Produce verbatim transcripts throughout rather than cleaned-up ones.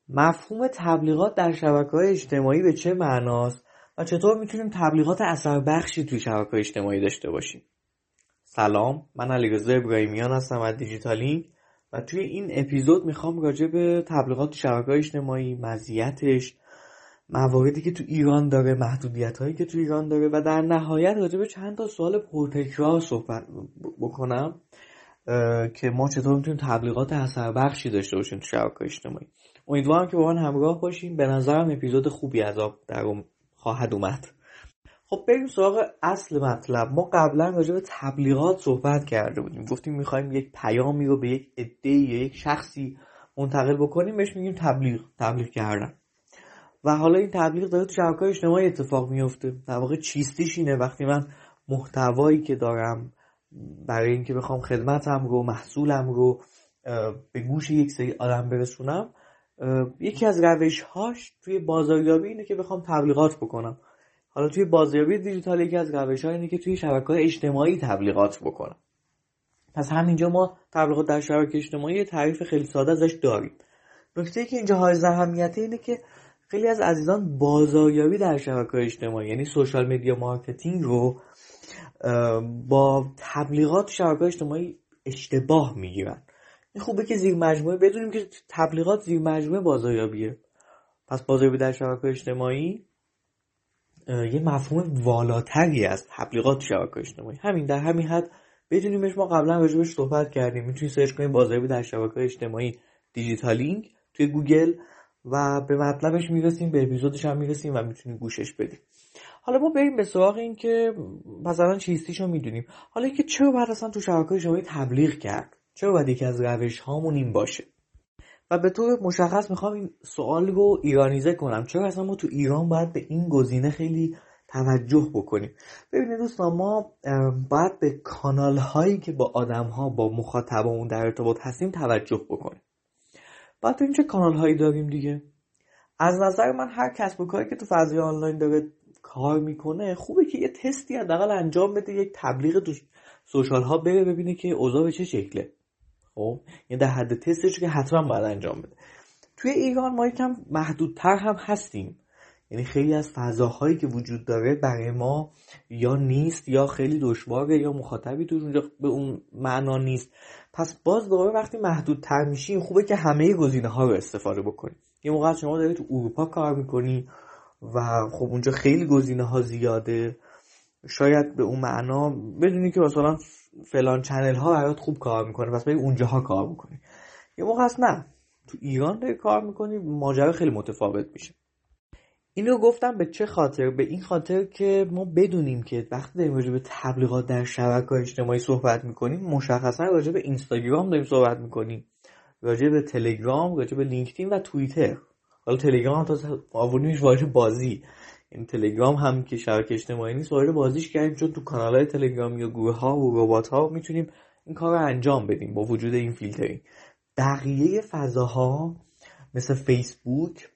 مفهوم تبلیغات در شبکه‌های اجتماعی به چه معناست و چطور میتونیم تبلیغات اثر بخشی توی شبکه‌های اجتماعی داشته باشیم؟ سلام، من علیرضا ابراهیمیان هستم از دیجیتالینگ و توی این اپیزود میخوام راجع به تبلیغات تو شبکه‌های اجتماعی، مزیتش، مواردی که تو ایران داره، محدودیت‌هایی که تو ایران داره و در نهایت راجع به چند تا سوال پرتکرار صحبت بکنم که ما چطور میتونیم تبلیغات اثر بخشی داشته باشیم تو شبکه‌های اجتماعی. امیدوارم که با من همراه باشیم. به نظرم اپیزود خوبی از آب در خواهد اومد. خب بریم سراغ اصل مطلب. ما قبلا راجع به تبلیغات صحبت کرده بودیم، گفتیم میخوایم یک پیامی رو به یک عده یا یک شخصی منتقل بکنیم، بهش میگیم تبلیغ تبلیغ کردن. و حالا این تبلیغ داره تو شبکه‌های اجتماعی اتفاق میفته. در واقع چیستیش اینه وقتی من محتوایی که دارم برای اینکه بخوام خدمتم رو، محصولم رو به گوش یک سری آدم برسونم، یکی از روش‌هاش توی بازاریابی اینه که بخوام تبلیغات بکنم. حالا توی بازاریابی دیجیتال یکی از روش‌ها اینه که توی شبکه‌های اجتماعی تبلیغات بکنم. پس همینجا ما تبلیغات در شبکه اجتماعی تعریف خیلی ساده ازش داریم. نکته‌ای که اینجا حائز اهمیته اینه که خیلی از عزیزان بازاریابی در شبکه‌های اجتماعی یعنی سوشال مدیا مارکتینگ رو با تبلیغات شبکه‌های اجتماعی اشتباه میگیرن. این خوبه که زیر مجموعه بدونیم که تبلیغات زیر مجموعه بازاریابیه. پس بازاریابی در شبکه‌های اجتماعی یه مفهوم والاتری از تبلیغات شبکه‌های اجتماعی. همین در همین حد بدونیمش. ما قبلا راجع بهش صحبت کردیم. میتونید سرچ کنید بازاریابی در شبکه‌های اجتماعی دیجیتالینگ توی گوگل و به مطلبش میرسیم، به اپیزودش هم میرسیم و میتونید گوشش بدید. حالا ما بریم به سراغ این که مثلا چیستیشو میدونیم. حالا اینکه چرا باید اصلا تو شبکه‌های اجتماعی تبلیغ کرد؟ چرا باید یکی از روش هامون این باشه؟ و به طور مشخص میخوام این سوال رو ایرانیزه کنم. چرا اصلا ما تو ایران باید به این گزینه خیلی توجه بکنیم؟ ببینید دوستان، ما باید به کانال هایی که با آدم ها، با مخاطبمون در ارتباط هستیم توجه بکنیم. باید ببینیم چه کانال هایی داریم دیگه. از نظر من هر کسب و کاری که تو فضای آنلاین داره کار میکنه خوبه که یه تستی حداقل انجام بده، یک تبلیغ تو سوشال ها بره ببینه که اوضاع به چه شکله. خب یعنی در حد تستش که حتما باید انجام بده. توی ایران ما یکم محدودتر هم هستیم، یعنی خیلی از فضاهایی که وجود داره برای ما یا نیست یا خیلی دشواره یا مخاطبی توش اونجا به اون معنا نیست. پس باز دوباره وقتی محدودتر میشیم خوبه که همه گزینه ها رو استفاده بکنیم. یه موقع شما دارید تو اروپا کار میکنی و خب اونجا خیلی گزینه ها زیاده، شاید به اون معنا بدونی که مثلا فلان چنل ها برات خوب کار میکنه پس بری اونجاها کار میکنی. یه موقع هست نه، تو ایران داری کار میکنی ماجرا خیلی متفاوت میشه. اینو گفتم به چه خاطر؟ به این خاطر که ما بدونیم که وقتی داریم راجع به تبلیغات در شبکه‌های اجتماعی صحبت میکنیم مشخصا راجع به اینستاگرام داریم صحبت میکنیم، راجع به تلگرام، راجع به لینکدین و توییتر. حالا تلگرام تا آوردیمش وارد بازی، این تلگرام هم که شبکه اجتماعی نیست وارد بازیش کردیم، چون تو کانال‌های تلگرام یا گروه ها و ربات ها میتونیم این کار رو انجام بدیم با وجود این فیلترینگ. بقیه فضاها مثل فیسبوک،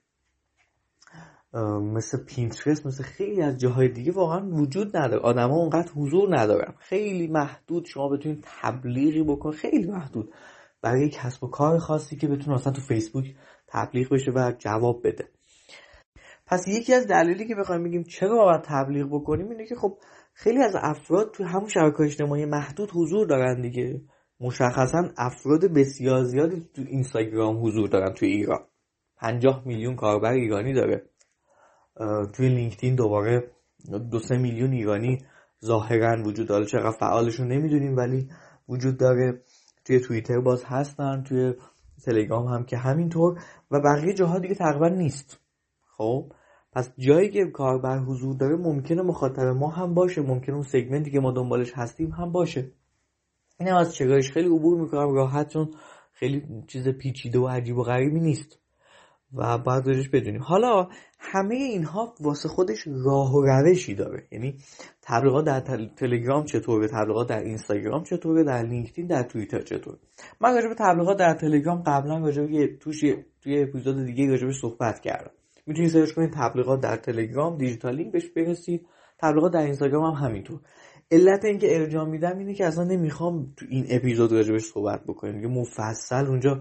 مثل پینترست، مثل خیلی از جاهای دیگه واقعا وجود نداره. آدما اونقدر حضور ندارن، خیلی محدود شما بتونید تبلیغی بکن، خیلی محدود برای کسب و کار خاصی که بتونه اصلا تو فیسبوک تبلیغ بشه و جواب بده. پس یکی از دلایلی که بخوایم بگیم چرا باید تبلیغ بکنیم اینه که خب خیلی از افراد تو همون شبکه‌های اجتماعی محدود حضور دارن دیگه. مشخصا افراد بسیار زیادی تو اینستاگرام حضور دارن توی ایران. پنجاه میلیون کاربر ایرانی داره. توی لینکدین دوباره دو سه میلیون ایرانی ظاهرا وجود داره، چقدر فعالشون نمیدونیم ولی وجود داره. توی توییتر باز هستن، توی تلگرام هم که همینطور و بقیه جاها دیگه تقریبا نیست. خب پس جایی که کاربر حضور داره ممکنه مخاطب ما هم باشه، ممکنه اون سگمنتی که ما دنبالش هستیم هم باشه. اینم از چگاهش خیلی عبور میکنم راحت، چون خیلی چیز پیچیده و عجیب و غریبی نیست و باید روش بدونیم. حالا همه اینها واسه خودش راه و روشی داره، یعنی تبلیغات در تلگرام چطوره، تبلیغات در اینستاگرام چطوره، در لینکدین، در توییتر چطوره. من راجع به تبلیغات در تلگرام قبلا راجع به توش توی اپیزود دیگه راجع به صحبت کردم. میتونید سرچ کنید تبلیغات در تلگرام دیجیتالینگ بهش برسید. تبلیغات در اینستاگرام هم همینطور. علت اینکه ارجاع میدم اینه که اصلا نمیخوام تو این اپیزود راجع بهش صحبت بکنیم، دیگه مفصل اونجا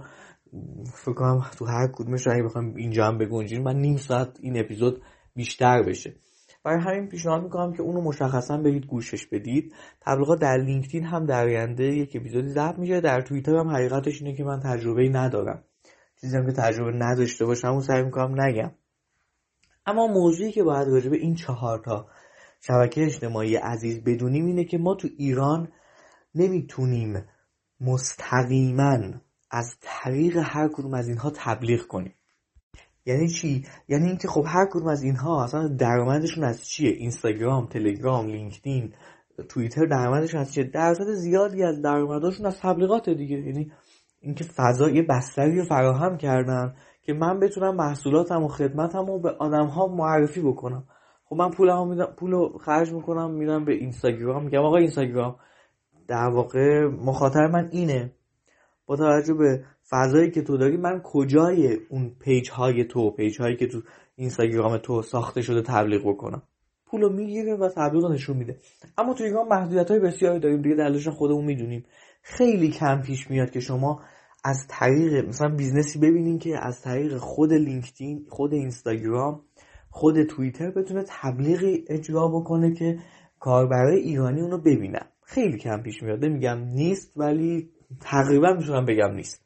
فکر کنم تو هر کدومش اگه بخوام اینجا هم بگنجیم من نیم ساعت این اپیزود بیشتر بشه. برای همین پیشنهاد میکنم که اونو مشخصا برید گوشش بدید. تبلیغات در لینکدین هم در آینده یک اپیزودی ضبط میشه. در توییتر هم حقیقتش اینه که من تجربه‌ای ندارم، چیزی هم که تجربه نداشته باشم اون سعی میکنم نگم. اما موضوعی که باید راجع به این چهار تا شبکه اجتماعی عزیز بدونیم اینه که ما تو ایران نمیتونیم مستقیما از طریق هر کدوم از اینها تبلیغ کنیم. یعنی چی؟ یعنی اینکه خب هر کدوم از اینها اصلا درآمدشون از چیه؟ اینستاگرام، تلگرام، لینکدین، توییتر درآمدشون از چیه؟ درصد زیادی از درآمدشون از تبلیغات دیگه. یعنی اینکه فضا یه بستری رو فراهم کردن که من بتونم محصولاتم و خدمتم رو به آدم‌ها معرفی بکنم. خب من پولمو میدم، پولو خرج میکنم، میدم به اینستاگرام، میگم آقا اینستاگرام در واقع مخاطب من اینه، با توجه به فضایی که تو داری من کجای اون پیج های تو پیج هایی که تو اینستاگرام تو ساخته شده تبلیغ بکنم. پولو میگیره و تبلیغ نشون میده. اما تو ایران محدودیت‌های بسیاری داریم دیگه، دلیلش خودمون میدونیم. خیلی کم پیش میاد که شما از طریق مثلا بیزنسی ببینین که از طریق خود لینکدین، خود اینستاگرام، خود توییتر بتونه تبلیغی اجرا بکنه که کاربرای ایرانی اونو ببینن. خیلی کم پیش میاد، نمیگم نیست ولی تقریبا میتونم بگم نیست.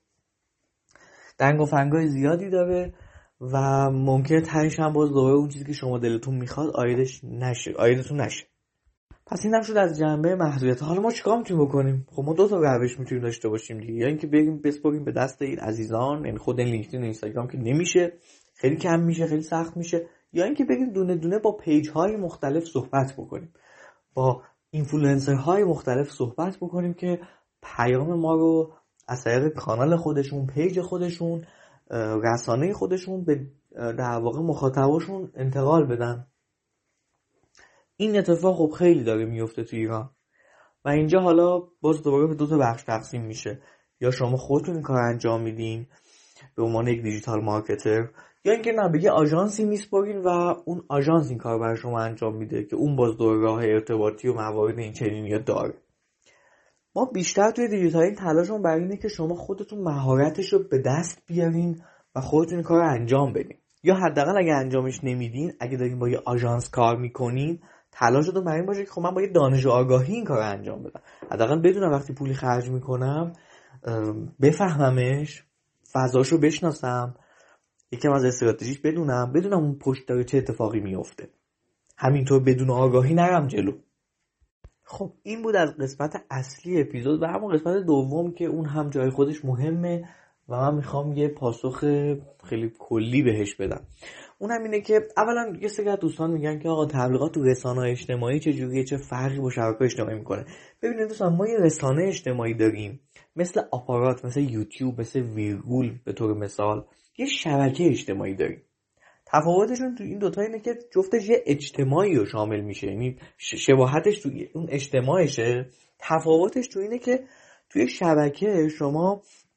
دنگ و فنگای زیادی داره و ممکنه تهش هم باز دوباره اون چیزی که شما دلتون میخواد آیدش نشه آیدتون نشه. پس این هم شد از جنبه محدودیت. حالا ما چیکار میتونیم بکنیم؟ خب ما دو تا روش میتونیم داشته باشیم دیگه. یا اینکه بریم بسپاریم به دست این عزیزان، یعنی خود لینکدین و اینستاگرام که نمیشه، خیلی کم میشه، خیلی سخت میشه. یا اینکه بریم دونه دونه با پیج های مختلف صحبت بکنیم، با اینفلوئنسر های مختلف صحبت بکنیم که پیام ما رو از طریق کانال خودشون، پیج خودشون، رسانه خودشون به در واقع مخاطباشون انتقال بدن. این اتفاق خب خیلی داره میفته تو ایران و اینجا حالا باز دوباره به دو تا بخش تقسیم میشه. یا شما خودتون این کار انجام میدین به عنوان یک دیجیتال مارکتر، یا اینکه نه بگی آژانسی میسپارین و اون آژانس این کار برای شما انجام میده که اون باز دور راه ارتباطی و موارد این چنینی داره. ما بیشتر توی دیجیتال تلاشمون بر اینه که شما خودتون مهارتش رو به دست بیارین و خودتون این کار رو انجام بدین. یا حداقل اگه انجامش نمیدین، اگه دارین با یه آژانس کار میکنین، تلاشتون بر این باشه که خب من با یه دانش و آگاهی این کار رو انجام بدم. حداقل بدونم وقتی پولی خرج میکنم بفهممش، فضاشو بشناسم، یکم از استراتژیش بدونم، بدونم اون پشت داره چه اتفاقی میفته. همینطور بدون آگاهی نرم جلو. خب این بود از قسمت اصلی اپیزود و همون قسمت دوم که اون هم جای خودش مهمه و من میخوام یه پاسخ خیلی کلی بهش بدم. اون هم اینه که اولا یه سری از دوستان میگن که آقا تبلیغات تو رسانه‌های اجتماعی چه جوریه، چه فرقی با شبکه‌های اجتماعی میکنه. ببینید دوستان، ما یه رسانه اجتماعی داریم مثل آپارات، مثل یوتیوب، مثل ویرگول به طور مثال، یه شبکه اجتماعی داریم. تفاوتشون تو این دوتا اینه که جفتش یه اجتماعی رو شامل میشه، یعنی شباهتش تو اون اجتماعشه. تفاوتش تو اینه که توی شبکه شما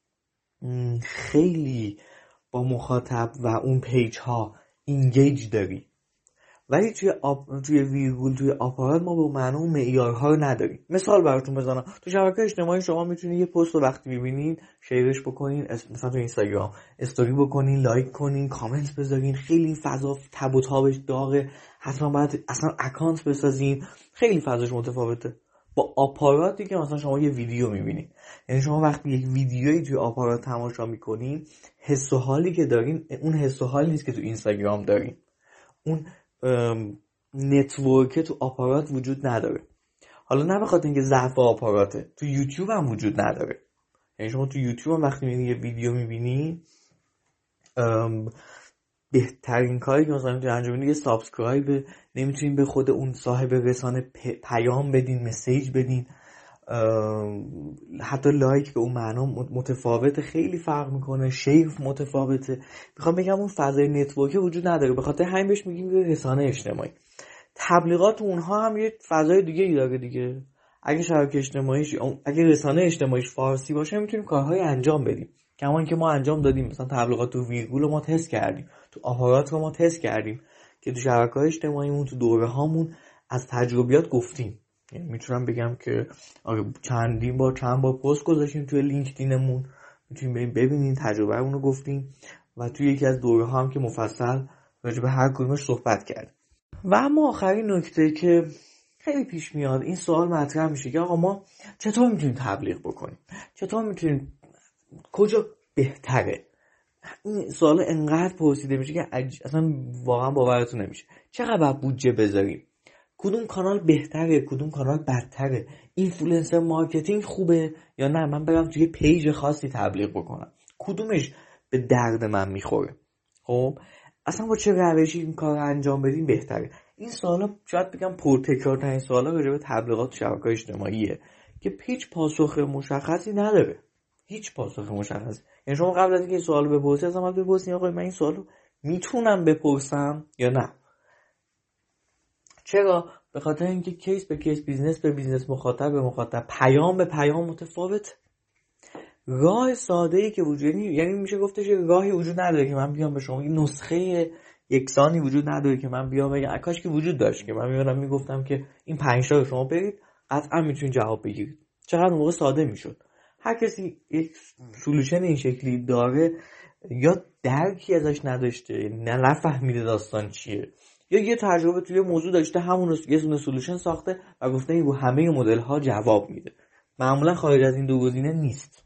خیلی با مخاطب و اون پیج ها اینگیج داری، ولی توی آب... توی ویرگول، توی آپارات ما به معنی اون معیارها رو نداریم. مثال براتون بزنم، تو شبکه اجتماعی شما میتونید یه پست رو وقتی میبینید شیرش بکنین، مثلا تو اینستاگرام استوری بکنین، لایک کنین، کامنت بذارین، خیلی فضا تب و تابش داغه، حتما باید اصلا اکانت بسازین، خیلی فضاش متفاوته با آپاراتی که مثلا شما یه ویدیو میبینید. یعنی شما وقتی یک ویدیویی توی آپارات تماشا میکنین، حس و حالی که دارین اون حس و حالی نیست که تو اینستاگرام دارین. اون نتورک تو آپارات وجود نداره. حالا نه بخاطر اینکه ضعف آپاراته، تو یوتیوب هم وجود نداره. یعنی شما تو یوتیوب هم وقتی میبینی یه ویدیو میبینی، بهترین کاری که مثلا میتونی انجام بدین یه سابسکرایب، نمیتونین به خود اون صاحب رسانه پیام بدین، مسیج بدین، حتی لایک به اون معنا متفاوته، خیلی فرق میکنه، شیر متفاوته. میخوام بگم اون فضای نتورکی وجود نداره، به خاطر همین بهش میگیم رسانه اجتماعی. تبلیغات اونها هم یه فضای دیگه ای داره دیگه. اگه شبکه اجتماعیش، اگه رسانه اجتماعیش فارسی باشه، میتونیم کارهای انجام بدیم، کمان که ما انجام دادیم. مثلا تبلیغات تو ویرگول رو ما تست کردیم، تو آپارات رو ما تست کردیم که تو شبکه‌های اجتماعیمون، تو دوره هامون از تجربیات گفتیم. یعنی میتونم بگم که آره چندین بار چند بار پست گذاشتیم توی لینکدینمون میتونین برین ببینین، تجربه اون رو گفتیم و توی یکی از دوره ها هم که مفصل راجع به هر کدومش صحبت کردیم. و اما آخرین نکته که خیلی پیش میاد، این سوال مطرح میشه که آقا ما چطور میتونیم تبلیغ بکنیم، چطور میتونیم، کجا بهتره؟ این سوال انقدر پرسیده میشه که اصلا واقعا باورتون نمیشه. چقدر بودجه بذاریم؟ کدوم کانال بهتره، کدوم کانال بدتره؟ اینفلوئنسر مارکتینگ خوبه یا نه من برم توی پیج خاصی تبلیغ بکنم؟ کدومش به درد من میخوره؟ خب اصلا با چه روشی این کار رو انجام بدیم بهتره؟ این سوالا شاید بگم پرتکرارترین سوالا راجع به تبلیغات و شبکه‌های اجتماعیه که هیچ پاسخ مشخصی نداره. هیچ پاسخ مشخصی. یعنی شما قبل از اینکه این سوالو بپرسید اصلا باید بپرسید آقا من این سوالو میتونم بپرسم یا نه؟ چرا؟ به خاطر اینکه کیس به کیس، بیزنس به بیزنس، مخاطب به مخاطب، پیام به پیام متفاوت. راه ساده ای که وجود، یعنی میشه گفتش راهی وجود نداره که من بیام به شما، این نسخه یکسانی وجود نداره که من بیام بگم، کاش که وجود داشت که من میونم میگفتم که این پنج تا شما برید قطعا میتونید جواب بگیرید. چقدر موقع ساده میشد. هر کسی یک سولوشن این شکلی داره، یا درکی ازش نداشته، نه نفهمیده داستان چیه، یا یه تجربه توی موضوع داشته، همون رو یه دونه سولوشن ساخته و گفته این رو همه مدل ها جواب میده. معمولا خارج از این دو گزینه نیست.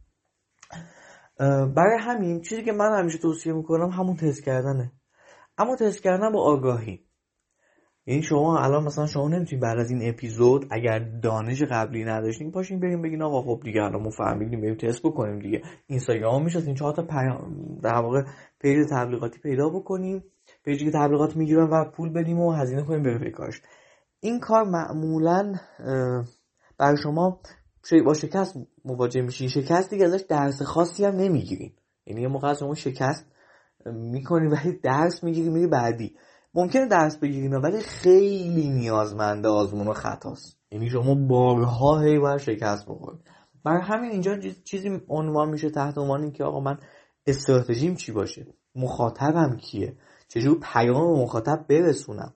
برای همین چیزی که من همیشه توصیه میکنم همون تست کردنه، اما تست کردن با آگاهی. یعنی شما الان مثلا شما نمیتونید بعد از این اپیزود اگر دانش قبلی نداشتین پاشین بریم بگین آقا خب دیگه الان ما فهمیدیم بریم تست بکنیم دیگه. اینستاگرام میشه این چهار تا پیام در واقع پیج تبلیغاتی پیدا بکنیم، پیجی که تبلیغات میگیرن و پول بدیم و هزینه کنیم بریم کارش. این کار معمولا برای شما با شکست مواجه میشین. شکست دیگه ازش درس خاصی هم نمیگیرین. یعنی یه موقع شما شکست میکنی ولی درس میگیری میری بعدی. ممکنه درس بگیرین ولی خیلی نیازمنده آزمون و خطاست. یعنی شما بارها هی باید شکست بخورید. برای همین اینجا چیزی عنوان میشه تحت عنوان این که آقا من استراتژیم چی باشه، مخاطبم کیه، چجور پیام مخاطب برسونم،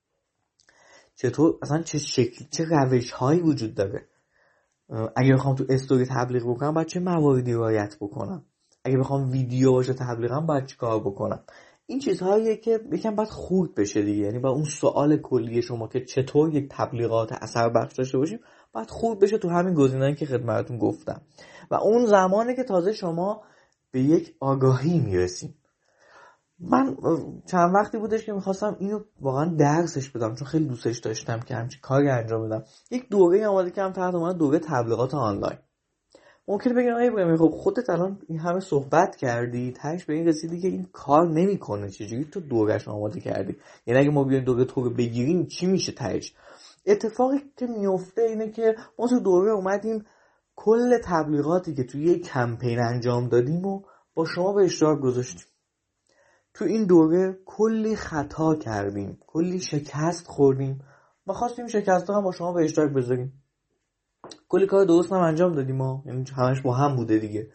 چطور اصلا چه شکل چه روش هایی وجود داره. اگه بخوام تو استوری تبلیغ بکنم باید چه مواردی رعایت بکنم، اگه بخوام ویدیو باشه تبلیغم باید چه کار بکنم. این چیزهاییه که یکم باید خورد بشه دیگه. یعنی با اون سوال کلی شما که چطور یک تبلیغات اثر بخش داشته باشیم باید خورد بشه تو همین گزینه‌ای که خدمتتون گفتم و اون زمانه که تازه شما به یک آگاهی میرسیم. من چند وقتی بودش که میخواستم اینو واقعا درسش بدم چون خیلی دوستش داشتم که همچین کاری انجام بدم. یک دوره آماده کردم تحت عنوان دوره تبلیغات آنلاین. ممکنه بگم ای ابراهیم خب خودت الان این همه صحبت کردی تهش به این رسیدی که این کار نمیکنه، چجوری تو دورهش آماده کردی؟ یعنی اگه ما بیایم دوره تو رو بگیریم چی میشه تهش؟ اتفاقی که میفته اینه که ما تو دوره اومدیم کل تبلیغاتی که توی یک کمپین انجام دادیم و با شما به اشتراک گذاشتیم. تو این دوره کلی خطا کردیم، کلی شکست خوردیم و خواستیم شکست هم با شما به اشتراک بذاریم. کلی کار درست هم انجام دادیم ما، یعنی همش با هم بوده دیگه.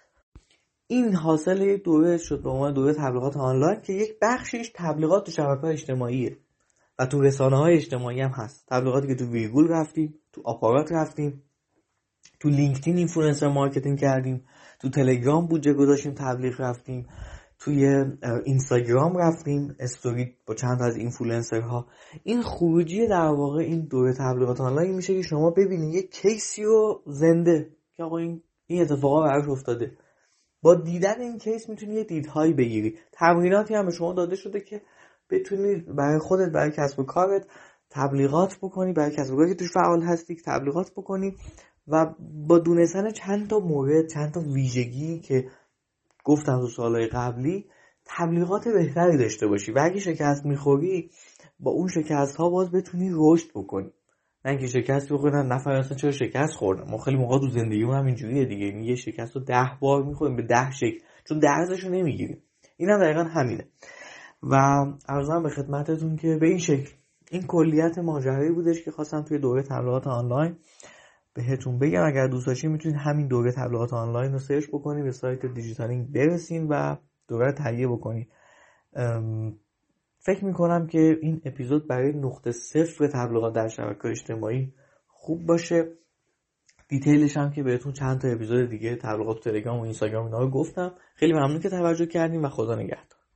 این حاصل یک دوره شد به عنوان دوره تبلیغات آنلاین که یک بخشش تبلیغات تو شبکه‌های اجتماعیه و تو رسانه‌های اجتماعی هم هست. تبلیغاتی که تو ویرگول رفتیم، تو آپارات رفتیم، تو لینکدین اینفلوئنسر مارکتینگ کردیم، تو تلگرام بودجه گذاشتیم تبلیغ رفتیم، توی اینستاگرام رفتیم استوری با چند تا از اینفلوئنسرها. این خروجی در واقع این دوره تبلیغات آنلاین میشه که شما ببینید یک کیسی رو زنده که آقا این این اتفاقا براش افتاده. با دیدن این کیس میتونی یه دیدهایی بگیری. تمریناتی هم به شما داده شده که بتونی برای خودت، برای کسب و کارت تبلیغات بکنی، برای کسب و کاری که توش فعال هستی تبلیغات بکنی و با دونستن چند تا مورد، چند تا ویژگی که گفتم تو سالهای قبلی، تبلیغات بهتری داشته باشی و اگه شکست میخوری با اون شکست ها باز بتونی رشد بکنی. نه اینکه شکست بخوری نفر اصلا چرا شکست خوردم. ما خیلی موقع تو زندگیمون هم اینجوریه دیگه، یعنی یه شکست رو ده بار میخوریم به ده شکل چون درسش رو نمیگیریم. این هم دقیقا همینه و عرضم به خدمتتون که به این شکل این کلیت ماجرایی بودش که خواستم توی دوره تبلیغات آنلاین بهتون بگم. اگر دوست داشتین میتونید همین دوره تبلیغات آنلاین رو سرچ بکنید، به سایت دیجیتالینگ برسین و دوره رو تهیه بکنید. فکر میکنم که این اپیزود برای نقطه صفر تبلیغات در شبکه‌های اجتماعی خوب باشه دیتیلش هم که بهتون چند تا اپیزود دیگه تبلیغات تلگرام و اینستاگرام اینا رو گفتم. خیلی ممنون که توجه کردین و خدا نگهدار.